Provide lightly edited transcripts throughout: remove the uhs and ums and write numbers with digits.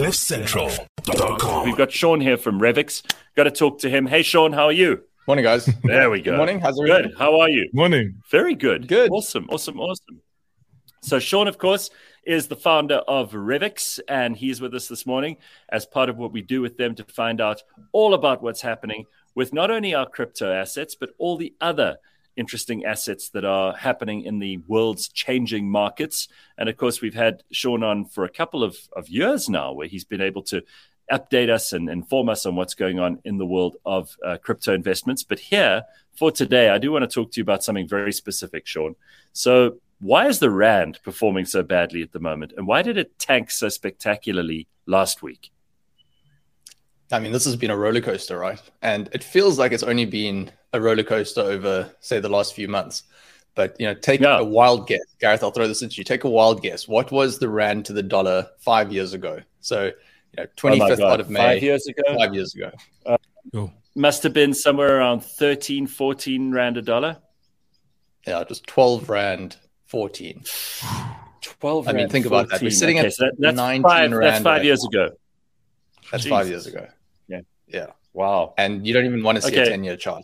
CliffCentral.com. We've got Sean here from Revix. Got to talk to him. Hey, Sean, how are you? Morning, guys. There we go. Good morning. How's everything? Good. How are you? Morning. Very good. Good. Awesome. So Sean, of course, is the founder of Revix, and he's with us this morning as part of what we do with them to find out all about what's happening with not only our crypto assets, but all the other interesting assets that are happening in the world's changing markets. And of course, we've had Sean on for a couple of years now, where he's been able to update us and inform us on what's going on in the world of crypto investments. But here, for today, I do want to talk to you about something very specific, Sean. So why is the Rand performing so badly at the moment? And why did it tank so spectacularly last week? I mean, this has been a roller coaster, right? And it feels like it's only been a roller coaster over, say, the last few months. But, take a wild guess. Gareth, I'll throw this at you. Take a wild guess. What was the Rand to the dollar 5 years ago? So, 25th out of May. 5 years ago? 5 years ago. Must have been somewhere around 13, 14 Rand a dollar. Yeah, just 12 Rand 14. 12 I mean, think 14. about that. We're sitting at so that's 19 Rand. That's 5 years ago. That's Jesus. 5 years ago. Yeah. Wow. And you don't even want to see a 10-year chart.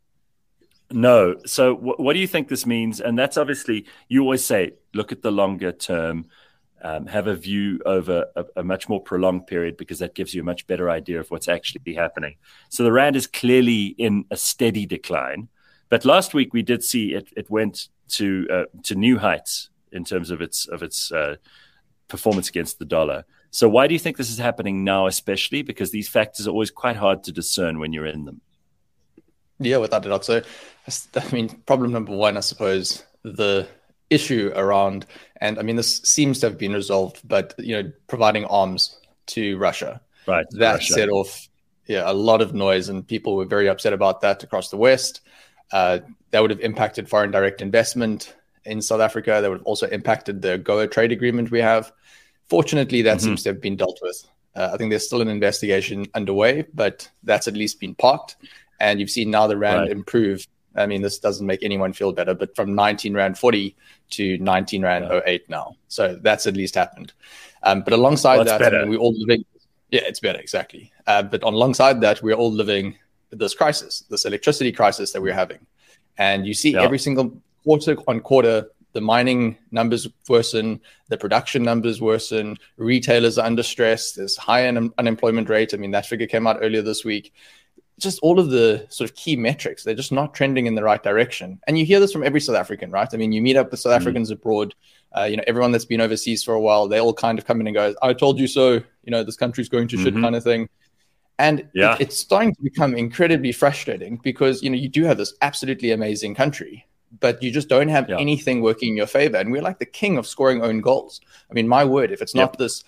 No. So what do you think this means? And that's obviously, you always say, look at the longer term, have a view over a much more prolonged period, because that gives you a much better idea of what's actually happening. So the Rand is clearly in a steady decline. But last week we did see it went to new heights in terms of its performance against the dollar. So why do you think this is happening now, especially? Because these factors are always quite hard to discern when you're in them. Yeah, without a doubt. So, I mean, problem number one, I suppose, the issue around, and I mean, this seems to have been resolved, but, providing arms to Russia. Right. That set off, a lot of noise, and people were very upset about that across the West. That would have impacted foreign direct investment in South Africa. That would have also impacted the AGOA trade agreement we have. Fortunately, that seems to have been dealt with. I think there's still an investigation underway, but that's at least been parked. And you've seen now the Rand improve. I mean, this doesn't make anyone feel better, but from 19 Rand 40 to 19 Rand 08 now. So that's at least happened. But alongside that, I mean, we're all living. Yeah, it's better, exactly. But alongside that, we're all living this crisis, this electricity crisis that we're having. And you see every single quarter on quarter, the mining numbers worsen, the production numbers worsen, retailers are under stress, there's high unemployment rate. I mean, that figure came out earlier this week. Just all of the sort of key metrics, they're just not trending in the right direction. And you hear this from every South African, right? I mean, you meet up with South Africans abroad, everyone that's been overseas for a while, they all kind of come in and go, I told you so, this country's going to shit kind of thing. And it's starting to become incredibly frustrating because, you do have this absolutely amazing country, but you just don't have anything working in your favor. And we're like the king of scoring own goals. I mean, my word, if it's not this,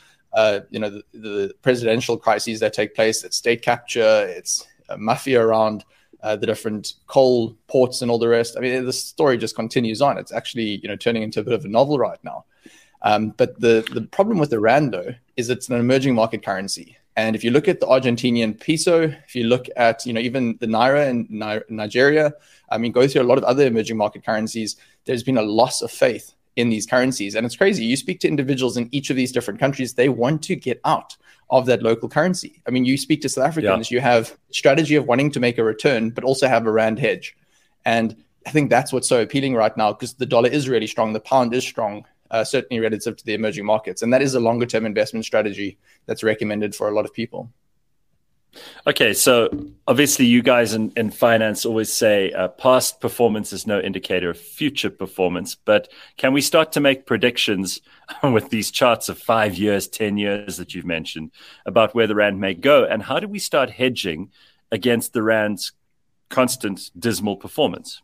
the presidential crises that take place, it's state capture, it's mafia around the different coal ports and all the rest. I mean, the story just continues on. It's actually, turning into a bit of a novel right now. But the problem with the Rand, though, is it's an emerging market currency. And if you look at the Argentinian peso, if you look at, even the Naira in Nigeria, I mean, go through a lot of other emerging market currencies, there's been a loss of faith in these currencies. And it's crazy. You speak to individuals in each of these different countries, they want to get out of that local currency. I mean, you speak to South Africans, you have a strategy of wanting to make a return, but also have a Rand hedge. And I think that's what's so appealing right now, because the dollar is really strong. The pound is strong. Certainly relative to the emerging markets. And that is a longer term investment strategy that's recommended for a lot of people. Okay, so obviously you guys in finance always say past performance is no indicator of future performance, but can we start to make predictions with these charts of 5 years, 10 years that you've mentioned about where the Rand may go? And how do we start hedging against the Rand's constant dismal performance?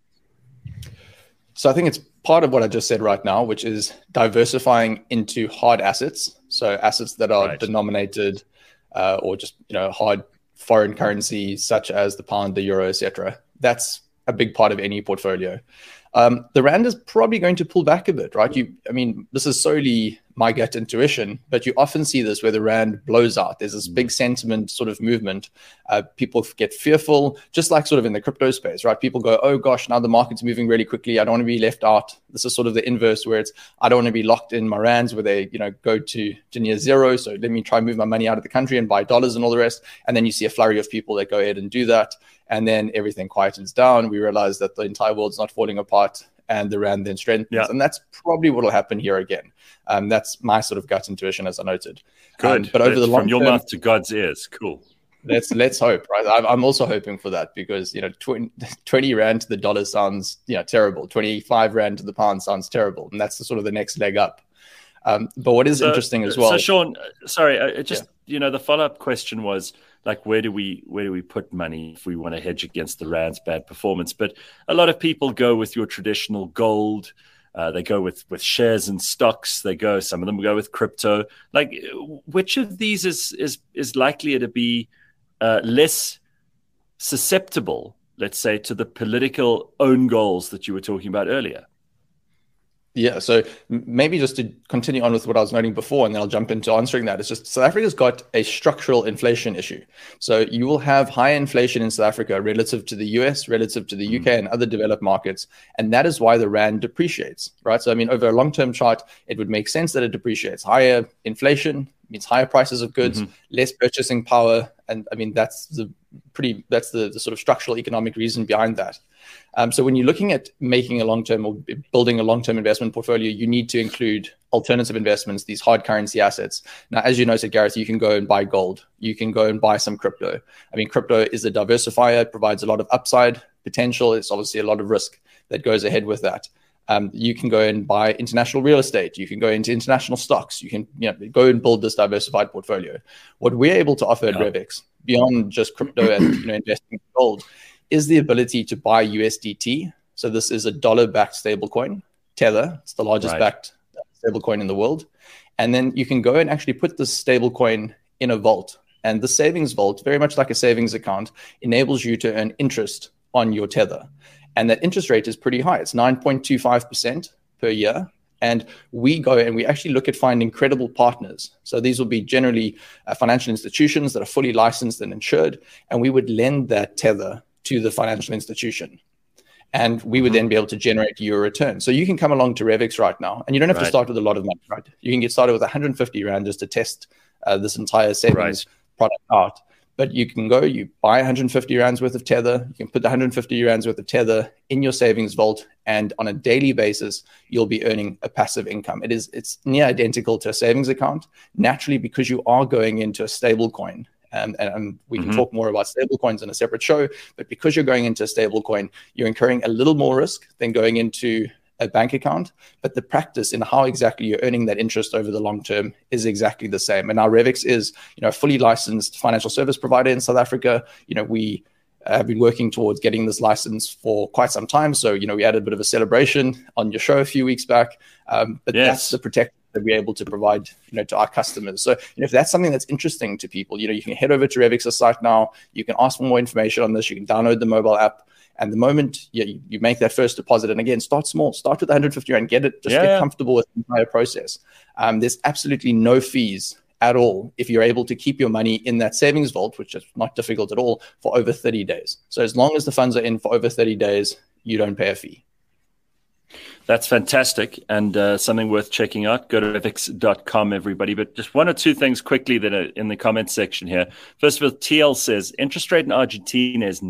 So I think it's part of what I just said right now, which is diversifying into hard assets. So assets that are denominated or just, hard foreign currency, such as the pound, the euro, etc. That's a big part of any portfolio. the rand is probably going to pull back a bit, right? This is solely my gut intuition, but you often see this where the rand blows out. There's this big sentiment sort of movement. People get fearful, just like sort of in the crypto space, right? People go, oh gosh, now the market's moving really quickly. I don't want to be left out. This is sort of the inverse where it's, I don't want to be locked in my rands where they, go to near zero. So let me try and move my money out of the country and buy dollars and all the rest. And then you see a flurry of people that go ahead and do that. And then everything quietens down. We realize that the entire world's not falling apart and the rand then strengthens. Yeah. And that's probably what will happen here again. That's my sort of gut intuition, as I noted. Good. But over the long from your term, mouth to God's ears. Cool. Let's hope, right? I'm also hoping for that because 20 rand to the dollar sounds terrible. 25 rand to the pound sounds terrible, and that's the sort of the next leg up. But what is interesting as well. So Sean, sorry, the follow up question was like, where do we put money if we want to hedge against the rand's bad performance? But a lot of people go with your traditional gold. They go with shares and stocks. Some of them go with crypto. Like, which of these is likely to be less susceptible, let's say, to the political own goals that you were talking about earlier? Yeah, so maybe just to continue on with what I was noting before, and then I'll jump into answering that. It's just South Africa's got a structural inflation issue. So you will have high inflation in South Africa relative to the US, relative to the UK and other developed markets. And that is why the rand depreciates, right? So, over a long-term chart, it would make sense that it depreciates. Higher inflation means higher prices of goods, less purchasing power. And that's the sort of structural economic reason behind that. So when you're looking at making a long-term or building a long-term investment portfolio, you need to include alternative investments, these hard currency assets. Now, as you noted, Gareth, you can go and buy gold. You can go and buy some crypto. Crypto is a diversifier. It provides a lot of upside potential. It's obviously a lot of risk that goes ahead with that. You can go and buy international real estate. You can go into international stocks. You can go and build this diversified portfolio. What we're able to offer at Revix, beyond just crypto and investing in gold, is the ability to buy USDT. So this is a dollar-backed stablecoin, Tether. It's the largest backed stablecoin in the world. And then you can go and actually put this stablecoin in a vault. And the savings vault, very much like a savings account, enables you to earn interest on your Tether. And that interest rate is pretty high. It's 9.25% per year. And we go and we actually look at finding credible partners. So these will be generally financial institutions that are fully licensed and insured. And we would lend that Tether to the financial institution. And we would then be able to generate you a return. So you can come along to Revix right now, and you don't have to start with a lot of money, right? You can get started with 150 Rand just to test this entire savings product out. But you can go, you buy 150 Rands worth of Tether, you can put the 150 Rands worth of Tether in your savings vault, and on a daily basis, you'll be earning a passive income. It's near identical to a savings account, naturally, because you are going into a stable coin. And we can talk more about stablecoins in a separate show, but because you're going into a stablecoin, you're incurring a little more risk than going into a bank account, but the practice in how exactly you're earning that interest over the long term is exactly the same. And now Revix is, a fully licensed financial service provider in South Africa. We have been working towards getting this license for quite some time. So, we had a bit of a celebration on your show a few weeks back, but that's the protection that we're able to provide, to our customers. So, if that's something that's interesting to people, you can head over to Revix's site now. You can ask for more information on this. You can download the mobile app. And the moment you make that first deposit, and again, start small, start with 150 Rand, get comfortable with the entire process. There's absolutely no fees at all if you're able to keep your money in that savings vault, which is not difficult at all, for over 30 days. So as long as the funds are in for over 30 days, you don't pay a fee. That's fantastic and something worth checking out. Go to revix.com, everybody. But just one or two things quickly that are in the comments section here. First of all, TL says interest rate in Argentina is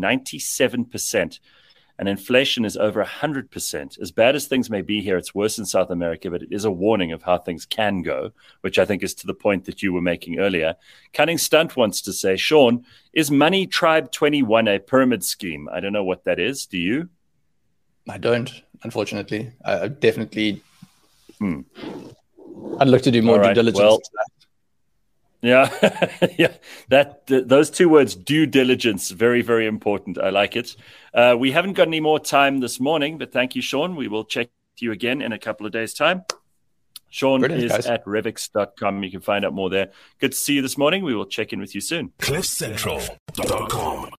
97% and inflation is over 100%. As bad as things may be here, it's worse in South America, but it is a warning of how things can go, which I think is to the point that you were making earlier. Cunning Stunt wants to say, Sean, is Money Tribe 21 a pyramid scheme? I don't know what that is. Do you? I don't, unfortunately. I definitely. I'd look to do more due diligence. Well, yeah. Those two words, due diligence, very, very important. I like it. We haven't got any more time this morning, but thank you, Sean. We will check you again in a couple of days' time. Sean is at revix.com. You can find out more there. Good to see you this morning. We will check in with you soon. CliffCentral.com